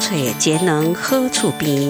找节能好厝边。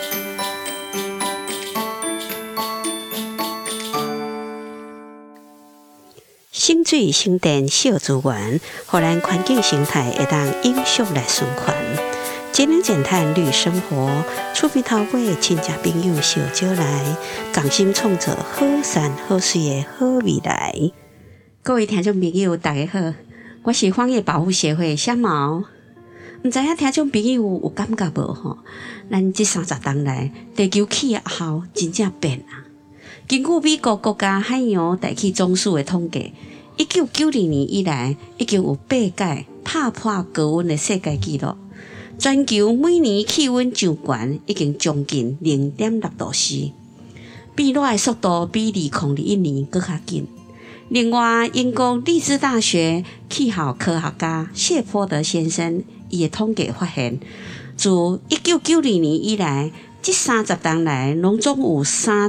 省水省电小资源，互咱环境生态会当永续来循环。节能减碳绿生活，厝边头尾亲戚朋友小招来，共心创造好山好水的好未来。各位听众朋友，大家好，我是荒野保护协会小毛。唔知影听众朋友有感觉无吼？咱这30年来，地球气候真正变啊！根据美国国家海洋大气总署的统计，1990年以来，已经有8届打破高温的世界纪录。全球每年气温上悬已经将近0.6度C，变热的速度比2021年更加紧。另外，英国利兹大学气候科学家谢泼德先生伊的统计发现，自1990年以来，这30年来，拢总有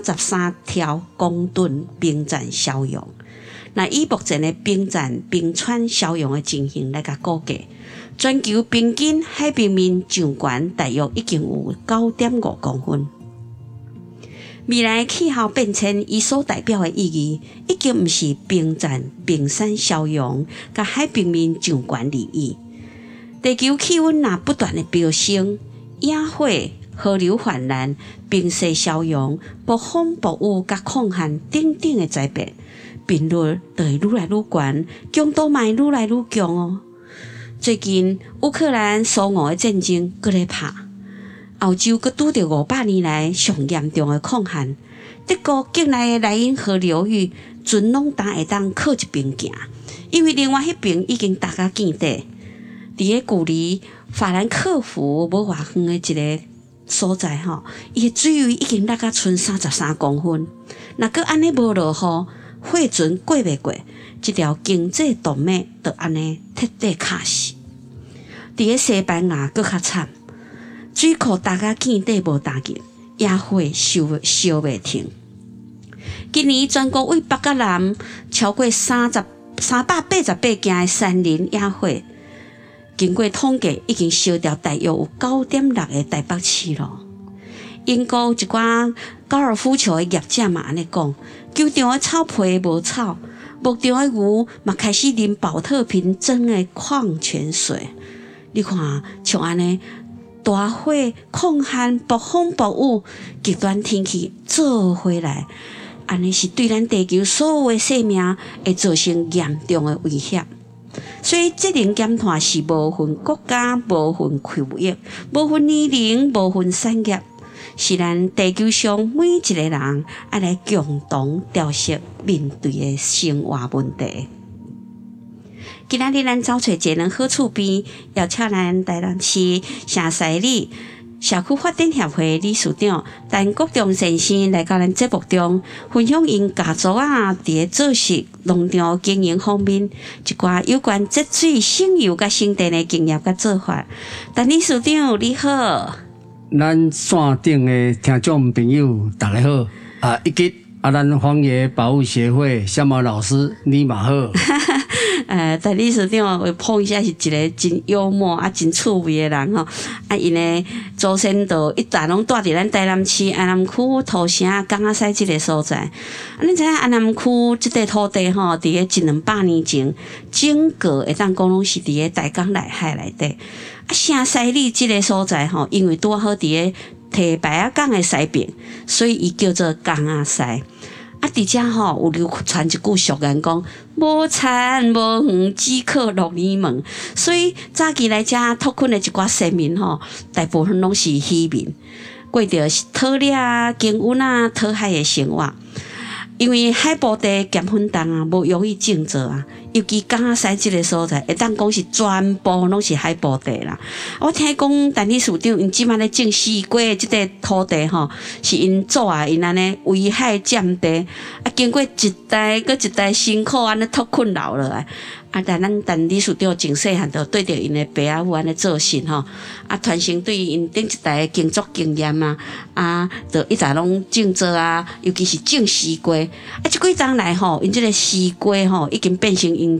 33条公吨冰山消融。那以目前的冰山、冰川消融的情形来甲估计，全球平均海平面上悬大约已经有9.5公分。未来气候变迁伊所代表的意义，已经毋是冰山、冰山消融，甲海平面上悬而已。地球气温若不断的飙升，野火、河流泛滥、冰雪消融、暴风暴雨甲抗旱等等的灾变，频率就会愈来愈悬，强度嘛愈来愈强哦。最近乌克兰苏俄的战争搁咧拍，欧洲搁拄着500年来上严重的抗旱，德国境内的莱茵河流域船拢会当靠一边行，因为另外迄边已经大家见底。伫个距离法兰克福无偌远的一个所在吼，伊的水位已经落甲剩33公分。若搁安尼无落雨，货船过袂过，这条经济动脉就安尼彻底卡死。伫个西班牙搁较惨，水库大家见底无打紧，野火烧袂停。今年全国为北甲南超过388件的山林野火。经过统计，已经烧掉大约有9.6个台北市咯。英国一寡高尔夫球的业者嘛安尼讲，球场的草皮无草，牧场的牛嘛开始啉保特瓶装的矿泉水。你看，像安尼大火、抗旱、暴风暴雨、极端天气做伙来，安尼是对咱地球所有的生命会造成严重的威胁。所以责任减碳是无分国家、无分区域、无分年龄、无分产业，是咱地球上每一个人要来共同调适面对的生活问题。今仔日咱走找节能好厝边，邀请咱台南市城西里社区发展协会理事长陈国忠先生来到咱节目中，分享因家族伫个做事、农场经营方面一寡有关节水、省油甲省电的经验甲做法。陈理事长你好， 咱线顶的听众朋友大家好以及咱荒野保护协会小毛老师你嘛好。 陈理事长碰一下是一个真幽默真趣味的人吼。因呢祖先就一直拢住伫咱台南市安南区土城港仔西这个所在。恁知影安南区这块土地吼，伫个100-200年前，整个会当讲拢是伫个大港内海内底。城西里这个所在吼，因为拄好伫个堤牌港的西边，所以伊叫做港仔西。伫遮吼有流传一句俗言讲，无田无园，只可6年门。所以早期来遮拓垦的一寡先民吼，大部分拢是渔民，过着讨猎、经运、讨海的生活。因为海部地咸混重无容易种植尤其港仔西这个所在，会当讲是全部拢是海部地啦。我听讲陈理事长因即摆咧种西瓜这块土地吼，是因祖因安尼围海占地，经过一代搁一代辛苦安尼拓垦留落来。但咱陈理事长真细汉就对着因的爸仔母安尼做事吼，传承对因顶一代的耕作经验就一直拢种植尤其是种西瓜。即几冬来吼，因这个西瓜吼已经变成因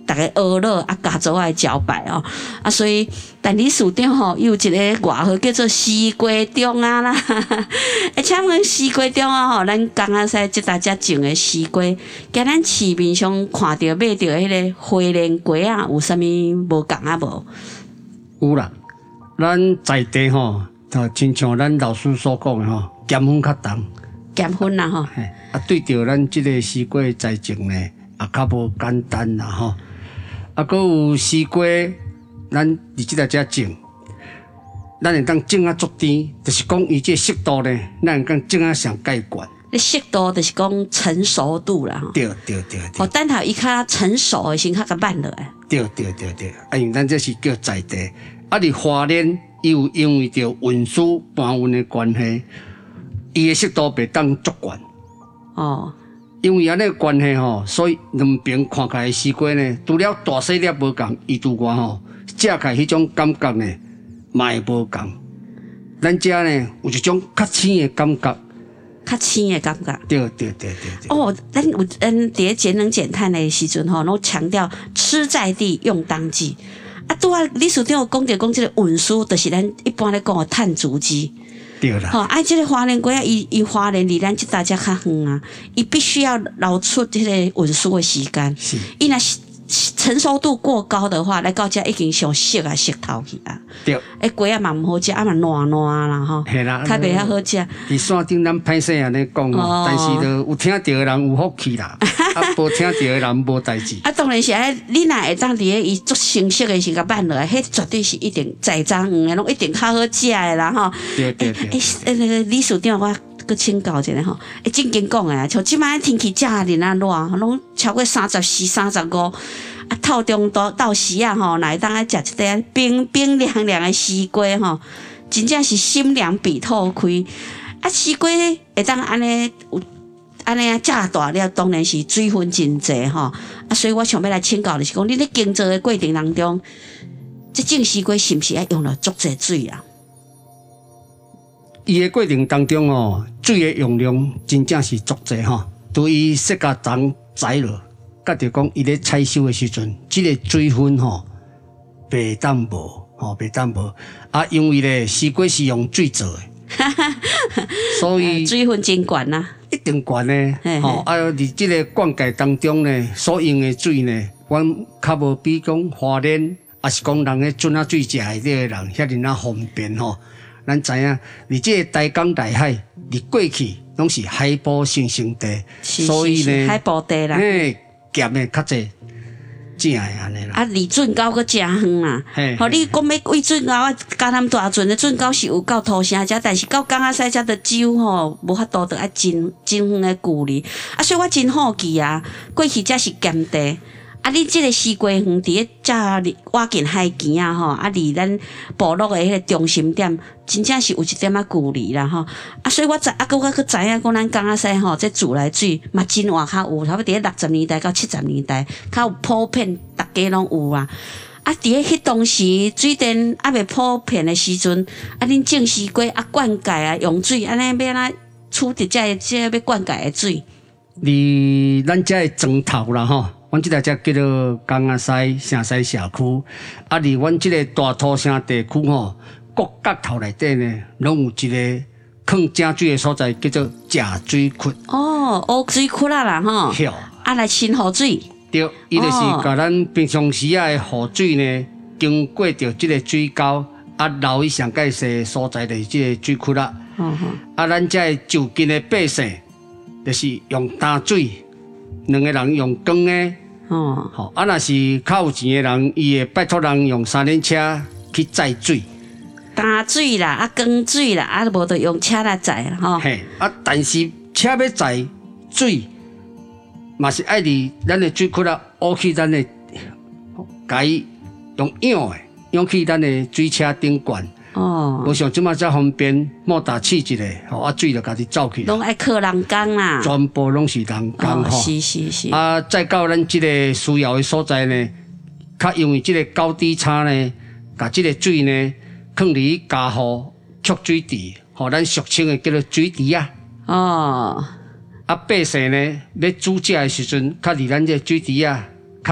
大家娱乐啊，家族来招牌哦，啊，所以但理事长吼有一个外号叫做西瓜中啊啦，请问西瓜中啊吼，咱刚仔西即大家种的西瓜，甲咱市面上看到买到迄个花莲瓜啊，有啥物无共啊无？ 有啦，咱在地吼，就亲像咱老师所讲的吼，咸分较重， 咸分啦吼， 啊，对着咱即个西瓜栽种呢，也较无简单啦吼。啊，搁有西瓜，咱伫即个遮种，咱会当种啊足甜，就是讲伊即个适度呢，咱会当种啊上介悬。 你适度就是讲成熟度啦吼。 对。 哦，等头伊较成熟的先较慢落来。对。 啊，因为咱这是叫在地，啊，伫花莲伊有因为着运输搬运的关系，伊的适度袂当足悬。 哦。 因为安尼关系吼，所以两边看起来西瓜呢，除了大细粒无共，伊除外吼，食起来迄种感觉呢，嘛会无共。咱遮呢有一种较青的感觉， 较青的感觉。对。 哦， 咱有伫节能减碳的时阵吼，拢强调吃在地用当季。啊，拄啊，理事长有讲到即个运输，就是咱一般咧讲的碳足迹。 对啦， 吼，即个花莲瓜啊，伊花莲离咱即搭遮较远啊，伊必须要留出迄个运输的时间。 是， 伊若成熟度过高的话，来到遮已经上熟啊，熟透去啊。 对。 瓜啊嘛毋好食，啊嘛烂啦吼。 系啦， 较袂遐好食。 伫山顶咱歹势安尼讲哦，但是就有听到的人有福气啦，啊无听到的人无代志。 啊，当然是你若会当伫咧伊足成熟的时甲慢落来，迄绝对是一定在章鱼的，拢一定较好食的啦吼。 对。 那个理事长我搁请教一下吼，正经讲诶，像即摆天气遮尔啊热，拢超过34、35，啊，透中到时啊吼，若会当食一块冰凉凉的西瓜吼，真正是心凉鼻透开。啊，西瓜会当安尼有。安尼啊，遮大了，当然是水分真济吼。啊，所以我想要来请教的是讲，你咧耕作的过程当中，这种西瓜是毋是要用了足济水啊？ 伊的过程当中哦，水的用量真正是足济吼。对于细甲长栽落，甲着讲伊咧采收的时阵，即个水分吼袂当无吼，袂当无。啊，因为咧西瓜是用水做的，所以水分真悬呐。 一定悬呢，吼！啊，伫即个灌溉当中呢，所用的水呢，阮较无比讲花莲，也是讲人咧准啊水食的这个人遐尔啊方便吼。咱知影，伫即个大江大海，伫过去拢是海捕生地，所以呢， 海捕地啦， 咸的较济。正的安尼啦。 啊，离准高阁诚远啦。吼，你讲要喂准高啊，加南大船的准高是有到土城遮，但是到港仔西遮的酒吼，无法度得爱真远的距离。啊，所以我真好奇啊，过去遮是咸地。啊，你即个西瓜园伫咧遮挖近海边啊吼，啊离咱部落的迄个中心点，真正是有一点仔距离啦吼。啊，所以我知啊，我去知影讲咱港仔西吼，这自来水嘛真活较有，差不多伫咧60年代到70年代，较有普遍，大家拢有啊。啊，伫咧迄当时水电还未普遍的时阵，啊，恁种西瓜啊，灌溉啊，用水安尼要哪处理这要灌溉的水？ 伫咱遮的庄头啦吼。阮即个遮叫做港仔西城西社区，啊，伫阮即个大土城地区吼，各角头内底呢，拢有一个放正水的所在，叫做食水窟。 哦，乌水窟啦吼。啊，来清雨水。 对，伊就是甲咱平常时啊的雨水呢，经过着即个水沟，啊，流去上界细所在的即个水窟啦。啊，咱遮的就近的百姓，就是用担水。两个人用扛的，好啊！若是较有钱的人，伊会拜托人用三轮车去载水， 担水啦，啊，扛水啦，啊，无就用车来载啦，吼。 嘿，啊，但是车要载水，嘛是爱伫咱的水库啦，挖去咱的，甲伊用养去咱的水车顶管。哦，无像即马遮方便，莫打试一下，吼啊水就家己走去。 拢爱靠人工啦。 全部拢是人工吼。 是。 啊，再到咱即个需要的所在呢，较因为即个高低差呢，甲即个水呢，放伫家户蓄水池，互咱俗称的叫做水池啊。啊，百姓呢要煮食的时阵，较伫咱这水池啊，较搁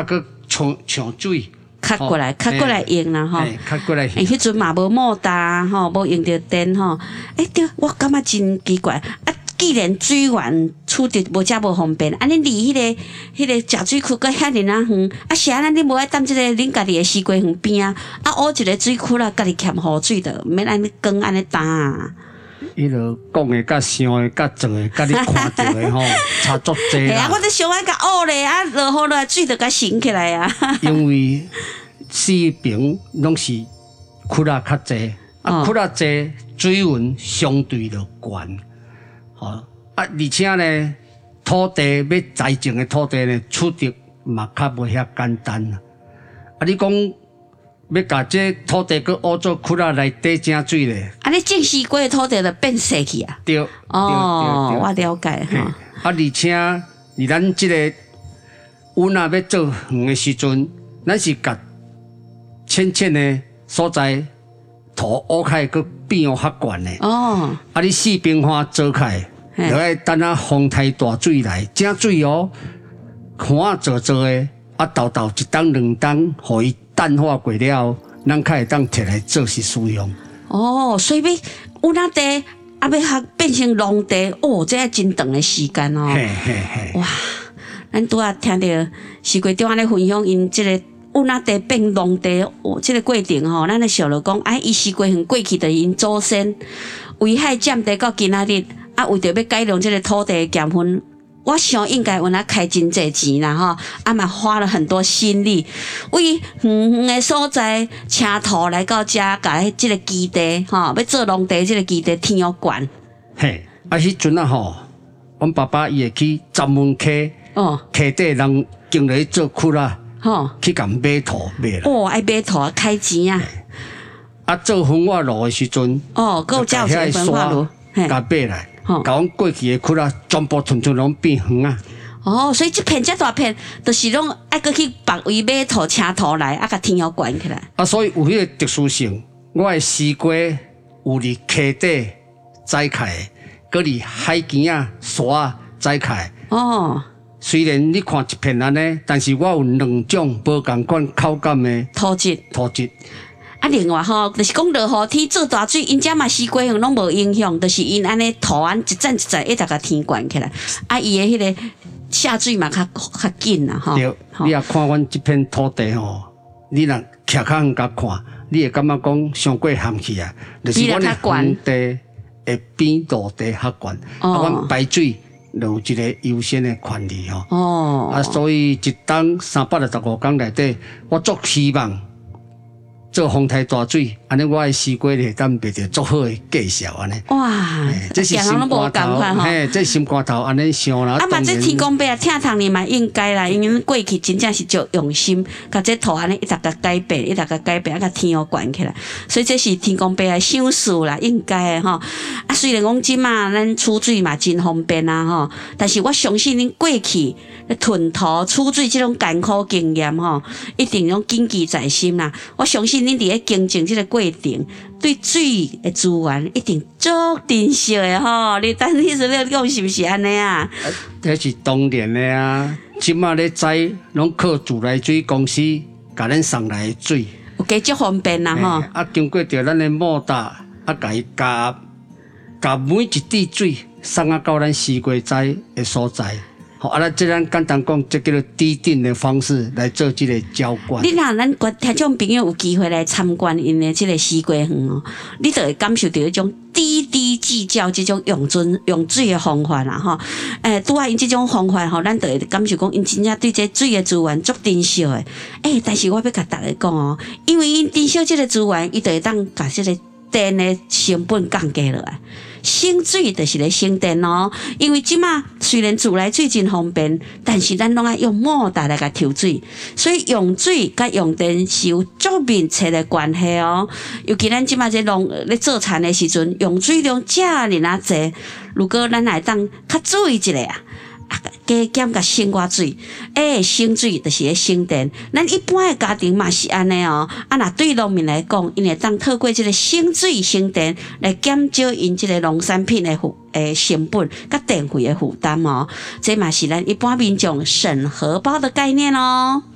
抢水。 卡过来用啦吼， 卡过来。 迄阵嘛无莫大吼，无用着电吼。对，我感觉真奇怪。既然水源处置无遮无方便，安尼离迄个食水库搁遐尔远，是安尼你无爱踮即个恁家己的西瓜园边挖一个水库啦，家己欠雨水的，免安尼光安尼打啊。 伊就讲的、甲想的、甲做的、甲你看到的吼，差足济啦。 我就想爱甲学咧，落雨落水就甲升起来啊。因为四边拢是窟仔较济，窟仔济，水源相对就悬，吼而且呢，土地要栽种的土地呢，处置嘛较无遐简单啊。你讲要甲这土地搁挖做窟仔来底井水咧？ 你种西瓜的土地就变细去啊？ 对， 我了解哈。 而且咱这个阮若要做园的时阵，咱是甲浅浅的所在土挖开，搁变较悬的。你四边花做开，就要等风台大水来，井水看做的，豆一冬两冬，互伊淡化过了后，咱才会当摕来做是使用。 所以有那地要变成农地，这真长的时间哦。哇，咱拄听到西瓜中安尼分享，因这个有那地变农地，这个过程吼，咱就想着讲，伊西瓜园过去的因祖先危害占地到今仔日，为着要改良这个土地的减分。我想应该有那开真济钱啦吼，嘛花了很多心力，为远的所在车土来到遮，甲即个基地吼，要做农地即个基地天又悬。 迄阵吼，阮爸爸伊会去专门溪底人经来做窟仔，去甲买土买啦。 爱买土开钱啊！ 做焚化炉的时阵， 搁有遮有一个焚化炉， 甲买来。甲阮过去的窟仔全部全拢变远啊！ 所以这片遮大片，就是拢爱搁去别位买土车土来，甲天腰悬起来。 所以有迄个特殊性，我的西瓜有伫溪底栽开，搁伫海边沙栽开。虽然你看一片安尼，但是我有两种无共款口感的土质。另外就是讲落雨天做大水，因遮嘛西瓜园拢无影响，就是因安尼土安一站一站一直甲天悬起来，伊的迄个下水嘛较紧啦对，你也看阮这片土地你若徛较远甲看，你会感觉讲伤过咸去啊，就是阮的园地会比陆地较悬，阮排水就有一个优先的权利所以一冬365天内底，我足希望。做风台大水，安尼我的西瓜会当卖着足好的价销安尼。 哇， 这是心肝头，这心肝头安尼想啦。 嘛这天公伯听堂你嘛应该啦，因为过去真正是足用心，甲这土安尼一直甲改变，甲天又悬起来，所以这是天公伯的想事啦，应该的虽然讲即嘛咱储水嘛真方便啊但是我相信恁过去囤土储水这种艰苦经验一定拢谨记在心啦。我相信恁伫咧经营这个过程，对水的资源一定足珍惜的你等意思你讲是不是安尼啊？ 这是当然的啊！即马咧栽拢靠自来水公司甲咱送来的水， 有加足方便啦经过着咱的莫达甲伊加每一滴水送到咱西瓜栽的所在。这咱简单讲，这叫做滴定的方式来做这个浇灌。 你若咱听众朋友有机会来参观因的这个西瓜园你就会感受到一种滴滴计较这种用水的方法啦拄因这种方法咱就会感受讲因真正对这水的资源足珍惜的。但是我要甲大家讲因为因珍惜这个资源，伊就会当把这个电的成本降低落来。省水就是咧省电因为即马虽然自来水真方便，但是咱拢爱用莫大来甲抽水，所以用水甲用电是有足密切的关系尤其咱即马这咧做田的时阵，用水量遮尔济，如果咱来当较注意一下加减甲省寡水，省水就是咧省电。咱一般的家庭嘛是安尼若对农民来讲，因会当透过这个省水省电来减少因这个农产品的成本甲电费的负担这嘛是咱一般民众省荷包的概念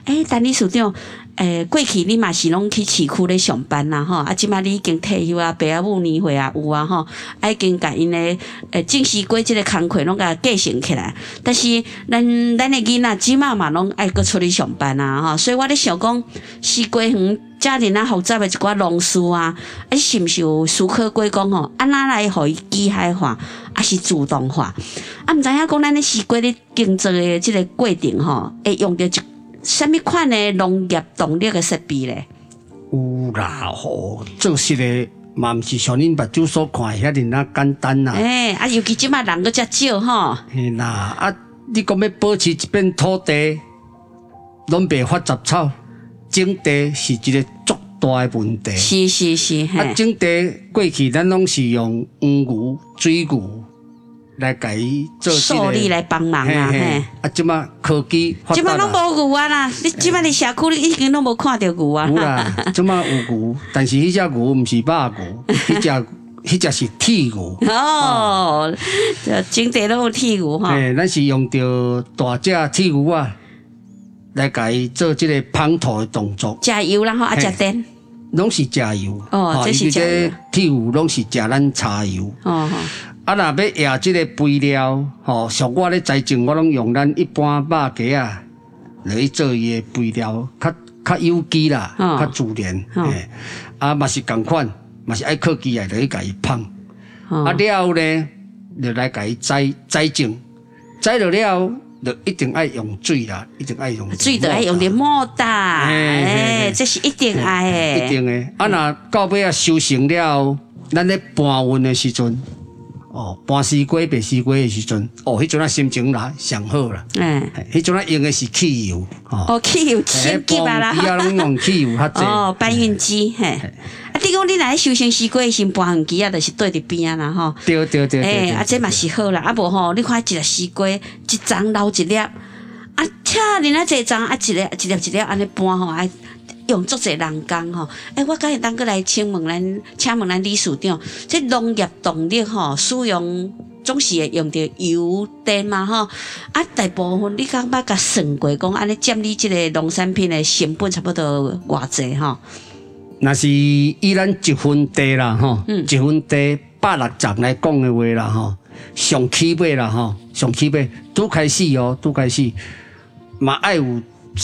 陈理事长。过去你嘛是拢去市区咧上班啦吼，即马你已经退休啊，爸阿母年岁啊有啊吼，已经甲因咧种西瓜即个工课拢甲继承起来。但是咱的囡仔即马嘛拢爱搁出去上班啊吼，所以我咧想讲，西瓜园遮尔啊复杂的一寡农事啊，是毋是有思考过讲吼，安怎来互伊机械化，还是自动化？毋知影讲咱咧西瓜咧耕作的即个过程吼，会用到什么款的农业动力的设备咧？ 有啦，做实的嘛，毋是像恁目睭所看遐尔啊简单啦。 尤其即马人搁遮少吼。 嘿啦，你讲要保持一片土地，拢袂发杂草，种地是一个足大的问题。 是。 种地过去咱拢是用黄牛、水牛。来甲伊做受力来帮忙啊！ 即马科技发达啦， 即马拢无牛啊啦！你即马伫社区，你已经拢无看到牛啊。 有啦，即马有牛，但是迄只牛毋是肉牛，迄只是铁牛。 哦，种地拢有铁牛哈。 咱是用着大只铁牛啊，来甲伊做即个捧土的动作。 食油然后食电， 拢是食油。 这是食油。 铁牛拢是食咱柴油。若要压即个肥料，像我咧栽种，我拢用咱一般肉粿啊，来去做伊的肥料，较有机啦，较自然。嘛是共款，嘛是爱靠机来去甲伊捧。了后呢，就来甲伊栽种，栽了了，就一定爱用水啦，一定爱用水，就爱用点莫大，这是一定爱的， 一定的。若到尾收成了，咱咧搬运的时阵。搬西瓜、白西瓜的时阵，迄阵心情啦上好啦。迄阵用的是汽油。 汽油先急啊啦！ 以后拢用汽油较济。 搬运机你讲你来收成西瓜，先搬运机啊，就是对伫边啊啦吼。 对。 这嘛是好啦，无吼，你看一粒西瓜，一丛留一粒，车恁啊侪丛，一粒安尼搬吼，用足侪人工吼，我敢会当过来请问咱理事长，这农业动力吼，使用总是会用到油电嘛吼，大部分你敢捌甲算过讲安尼占你即个农产品的成本差不多偌济吼？ 若是以咱一分地啦吼，一分地160来讲的话啦吼，上起码啦吼，上起码拄开始嘛爱有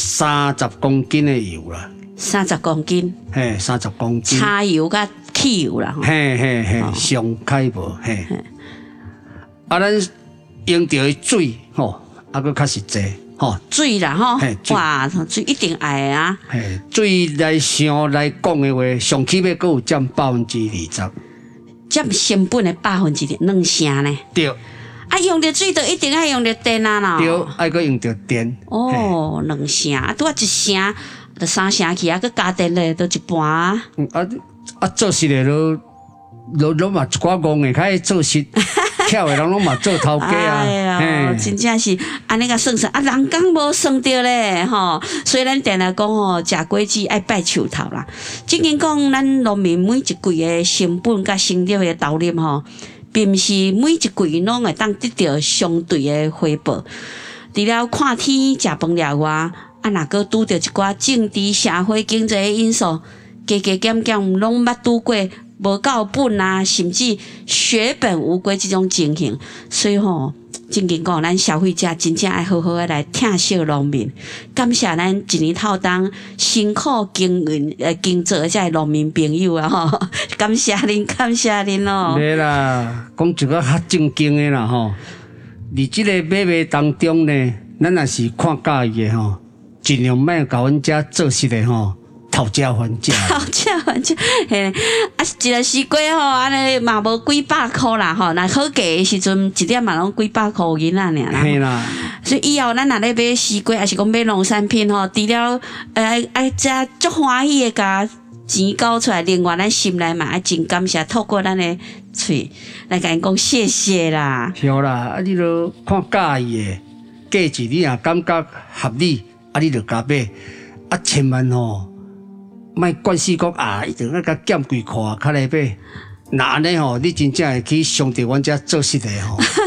30公斤的油啦。 30公斤 ，30公斤， 柴油甲汽油啦， 上开无，咱用到的水佫较实际， 水啦哇，水一定爱啊， 水来想来讲的话，上起码佫有占20%， 占成本的2%，2成呢？ 对。 用到水就一定爱用到电啊啦， 对，爱佫用到电。 2成，拄1成。就3成去佫加电咧，都一半。 做实的拢嘛一寡戆的，较会做实，巧的人拢嘛做头家啊。 真正是安尼甲算，人工无算着咧吼。虽然定来讲吼，食果子爱拜树头啦。正经讲，咱农民每一季的成本甲生产的投入吼，并毋是每一季拢会当得到相对的回报。除了看天食饭了外，若搁拄着一寡政治、社会、经济的因素，加减拢捌拄过无够本啊，甚至血本无归这种情形。所以正经讲，咱消费者真正爱好好来疼惜农民，感谢咱一年透冬辛苦耕作的这农民朋友啊吼，感谢恁哦。 对啦，讲一个较正经的啦吼，伫即个买卖当中呢，咱若是看介意的吼。尽量莫甲阮遮做实的吼，讨价还价， 一个西瓜安尼嘛无几百箍啦吼，若好价的时阵，一粒嘛拢几百箍银仔尔啦。 嘿啦， 所以以后咱若咧买西瓜，还是讲买农产品吼，除了遮足欢喜的甲钱交出来，另外咱心内嘛爱真感谢，透过咱的嘴来甲因讲谢谢啦。 是啦，你著看介意的价钱，你若感觉合理。你著加买，千万莫管死讲一定要甲减几箍较来买。那安尼你真正会去上到阮遮做实的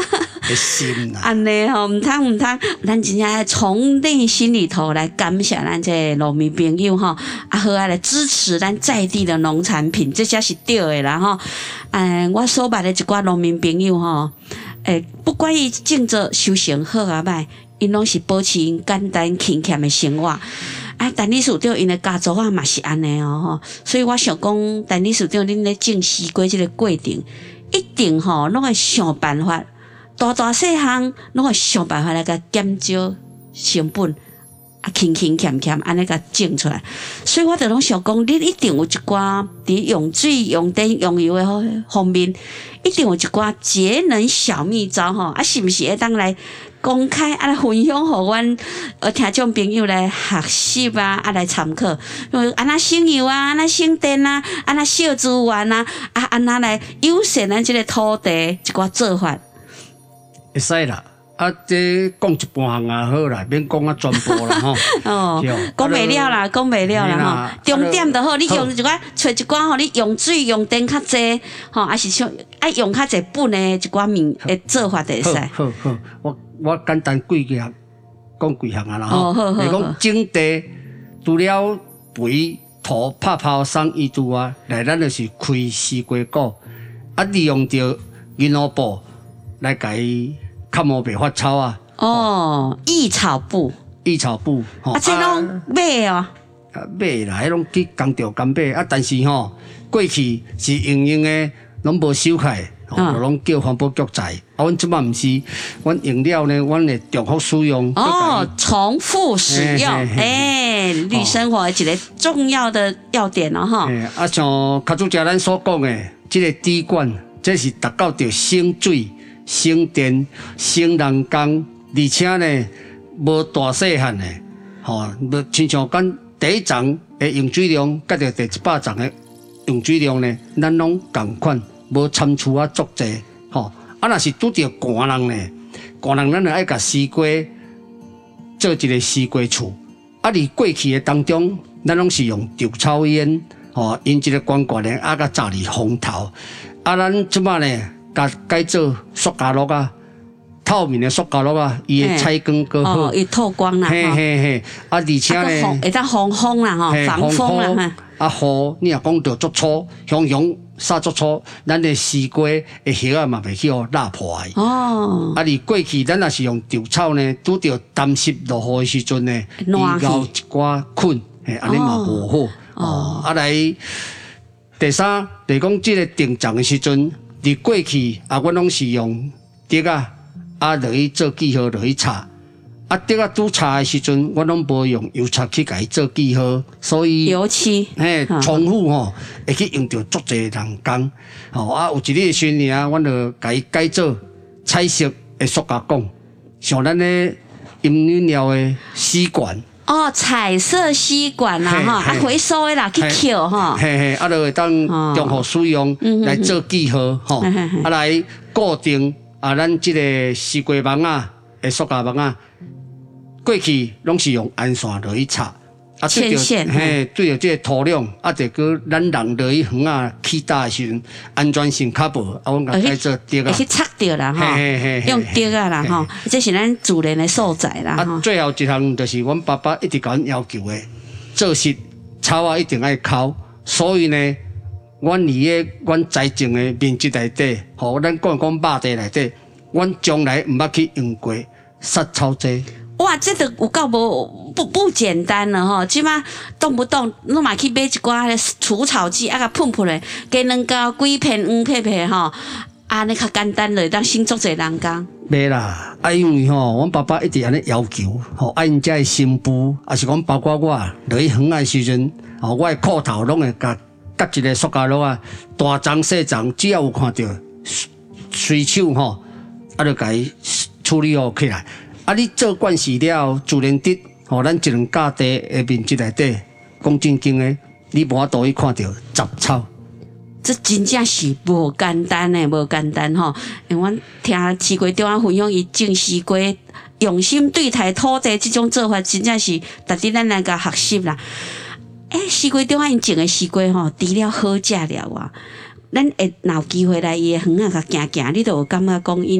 心啦。 安尼吼，毋通，咱真正从内心里头来感谢咱这农民朋友吼，啊好啊来支持咱在地的农产品，这才是对的啦吼。我所捌的一寡农民朋友吼，不管伊种作修行好啊歹，因拢是保持因简单勤俭的生活。陈理事长因的家族嘛是安尼吼，所以我想讲，陈理事长恁咧种西瓜这个过程，一定吼拢会想办法，大细项拢会想办法来甲减少成本，勤俭安尼甲种出来。所以我就拢想讲，恁一定有一寡伫用水、用电、用油的方面，一定有一寡节能小秘招吼，是毋是会当来公开来分享，互阮听众朋友来学习啊，来参考，安那省油啊，安那省电啊，安那少资源啊，安那来友善咱这个土地一寡做法。 会使啦，这讲一半项也好啦，免讲全部啦吼。 讲袂了啦，讲袂了啦吼。重点就好，你用一寡找一寡吼，你用水用电较济吼，还是像用较济本的一寡做法就会使。 好，我简单讲几项啊啦吼。你讲种地，除了肥土拍泡送伊拄啊，来咱就是开西瓜果，利用着银河布来甲伊较无白发草啊。 益草布。 这拢买哦。 买啦，迄拢去工厂干买但是吼，过去是用的拢无收起。拢叫环保局在，阮即摆毋是，阮用了呢，阮会重复使用。 重复使用，绿生活一个重要的要点咯吼。 像较主食咱所讲的，这个滴管，这是达到着省水、省电、省人工，而且呢，无大细汉的，无亲像咱第一层的用水量，甲着第100层的用水量呢，咱拢同款。无参差啊，足济若是拄着寒人呢，寒人咱就爱甲西瓜做一个西瓜厝。伫过去的当中，咱拢是用稻草烟，因一个罐罐呢，甲炸入风头。咱即摆呢，甲改做塑胶膜啊，透明的塑胶膜啊，伊的采光更好， 伊透光啦， 而且呢， 会当防风啦，防风啦， 雨你若讲着足粗，雄撒足粗，咱的西瓜的叶啊嘛袂去拉破去。而过去咱若是用稻草呢，拄着湿湿落雨的时阵呢，伊咬一寡菌，安尼嘛无好。来第三，就是讲这个定长的时阵，伫过去阮拢是用竹啊，落去做记号，落去插。竹拄插的时阵，我拢无用油漆去甲伊做记号，所以油漆重复会去用到足侪人工。有一日的时阵，阮就甲伊改做彩色的塑胶管，像咱咧饮饮料的吸管。 彩色吸管啦，回收的啦，去扣就会当重复使用来做记号，来固定咱即个西瓜网的塑胶网过去拢是用安线落去插， 牵线， 对着这个土壤，就搁咱人落去园起打的时阵，安全性较无，阮甲改做竹会去插着啦，用竹啦，这是咱自然的素材啦。 最后一项就是阮爸爸一直甲阮要求的，做事草一定爱抠，所以呢，阮伫阮栽种的面积内底，咱讲肉地内底，阮从来毋捌去用过杀草剂。 哇，这个有够不简单了吼！即马动不动拢嘛去买一寡除草剂，甲喷喷的，加两膏几片黄片吼，安尼较简单了，当省足侪人工。 袂啦，因为阮爸爸一直安尼要求，因遮的新妇，也是讲包括我落去园的时阵，我的裤头拢会甲一个塑胶膜大丛细丛，只要有看到随手就甲伊处理好起来。你做惯势了，自然得，咱一两架地的面积内底，讲正经的，你无法度去看到杂草。 这真正是无简单的，无简单吼。因为阮听西瓜中分享伊种西瓜，用心对待土地这种做法，真正是值得咱来甲学习啦。西瓜中因种的西瓜吼，除了好食了咱会有机会来伊的园甲行行，你就有感觉讲因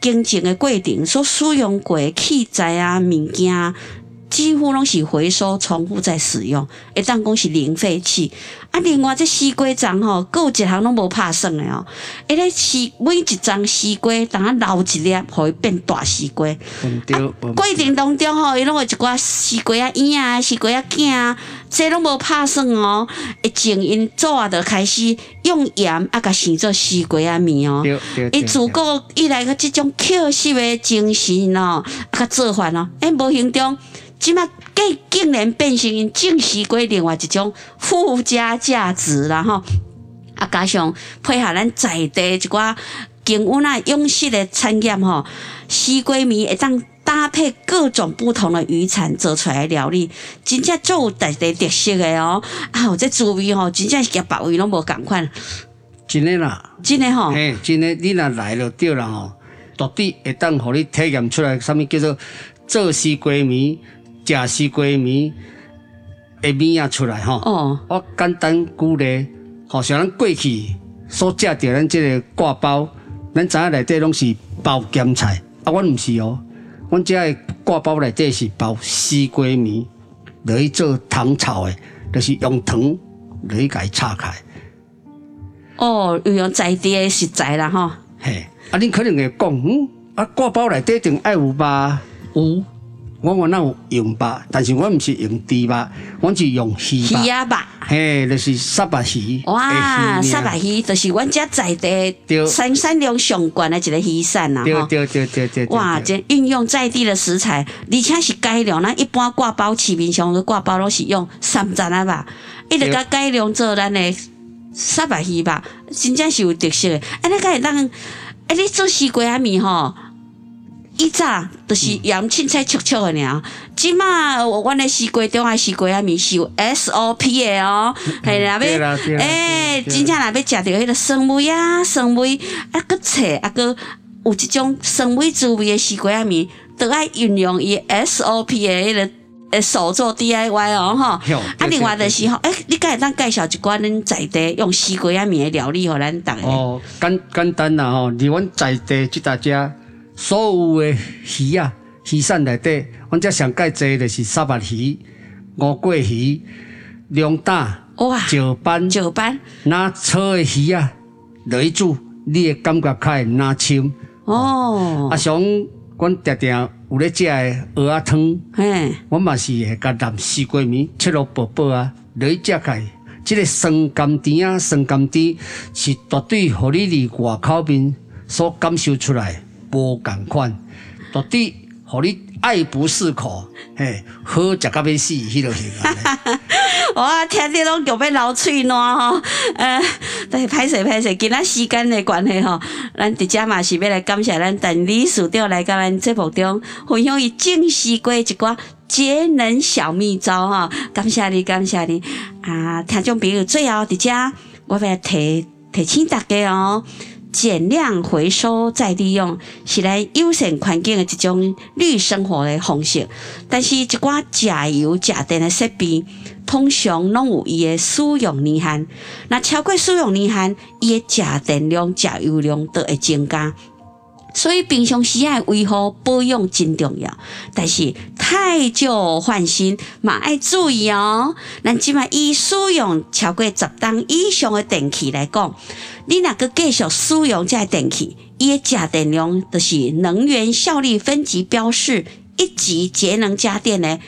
经营的过程所使用过的器材啊、物件，几乎拢是回收、重复再使用，会当讲是零废弃。啊，另外这西瓜粽吼，佫有一项拢无拍算的哦。迄个每一丛西瓜，当啊留一粒，互伊变大西瓜。过程当中吼，伊拢有一寡西瓜啊影啊、西瓜啊囝啊，这拢无拍算哦。会种因做啊，就开始用盐啊，甲生做西瓜啊面哦。伊自古以来个即种刻式的精神哦，啊，甲做法哦，无形中。即马竟然变成因种西瓜另外一种附加价值啦吼，啊加上配合咱在地一寡经稳啊养殖的产业吼，西瓜面会当搭配各种不同的渔产做出来的料理，真正足有在地特色的哦。啊，这滋味吼，真正是甲别位拢无共款。 真诶啦， 真诶吼， 嘿，真诶，你若来就对啦吼，绝对会当互你体验出来，啥物叫做做西瓜面。食西瓜面的面啊出来吼，我简单举例，好像咱过去所食到咱这个挂包，咱知影内底拢是包咸菜，啊，阮毋是哦，阮这个挂包内底是包西瓜面，落去做糖炒的，就是用糖落去甲伊炒开。 哦，又用在地的食材啦吼。 嘿，啊，恁可能会讲，啊，挂包内底一定爱有肉，有。我哪有用肉，但是我毋是用猪肉，我是用鱼肉。鱼啊肉， 嘿，就是沙白鱼。 哇，沙白鱼就是阮遮在地产量上悬的一个鱼产啦。 对。 哇，这运用在地的食材，而且是改良。咱一般挂包市面上的挂包拢是用山楂啊肉，伊就甲改良做咱的沙白鱼肉，真正是有特色的。啊，你敢会当？你做西瓜仔面吼？以早就是盐凊彩灼灼的尔，即马阮的西瓜中的西瓜仔面是有 SOP 的哦，系啦要真正若要食到迄个酸味啊，酸味啊，佮脆啊，佮有即种酸味滋味的西瓜仔面，都爱运用伊 SOP 的迄个手做 DIY 哦吼。啊，另外就是吼，你敢会当介绍一寡恁在地用西瓜仔面的料理互咱逐个？ 哦，简单啦吼，伫阮在地即搭遮。所有的鱼啊，鱼产内底，阮遮上介济就是沙白鱼、乌龟鱼、龙胆、石斑、那炒的鱼啊，落去煮，你会感觉较会拿深。哦，啊，像阮常常有咧食的蚵仔汤，阮嘛是会甲蘸西瓜面，切落薄薄啊，落去食开。即个酸甘甜啊，酸甘甜是绝对互你伫外口面所感受出来。无共款，绝对互你爱不释口，嘿，好食到要死，迄落型啊！ 哇，听着拢叫要流嘴烂吼，但是歹势，今仔时间的关系吼，咱伫遮嘛是要来感谢咱陈理事长来甲咱节目中分享伊种西瓜一寡节能小秘招哈，感谢你啊！听众朋友，最后伫遮我要提醒大家哦。减量回收再利用是咱友善环境的一种绿生活的方式，但是一寡食油食电的设备，通常拢有伊的使用年限，那超过使用年限，伊的食电量、食油量都会增加。所以平常时爱维护保养真重要，但是太旧换新嘛爱注意哦。咱即摆以使用超过10档以上的电器来讲，你若个继续使用这电器，伊的食电量就是能源效率分级标示1级节能家电的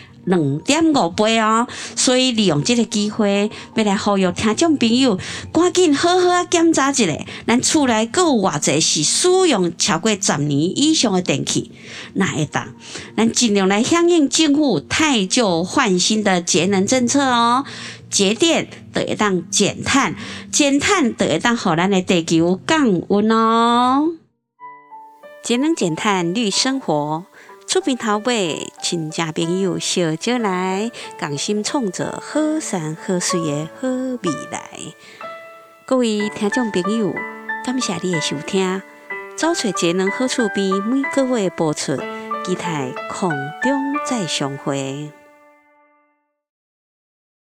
2.5倍哦，所以利用这个机会，要来呼吁听众朋友，赶紧好好啊检查一下，咱厝内阁有偌济是使用超过10年以上的电器，那会当，咱尽量来响应政府汰旧换新的节能政策哦。节电就会当减碳，减碳就会当互咱的地球降温哦。节能减碳绿生活。厝边头尾亲戚朋友小招来，共心创造好山好水的好未来。各位听众朋友，感谢你的收听。找找节能好厝边每个月播出，期待空中再相会。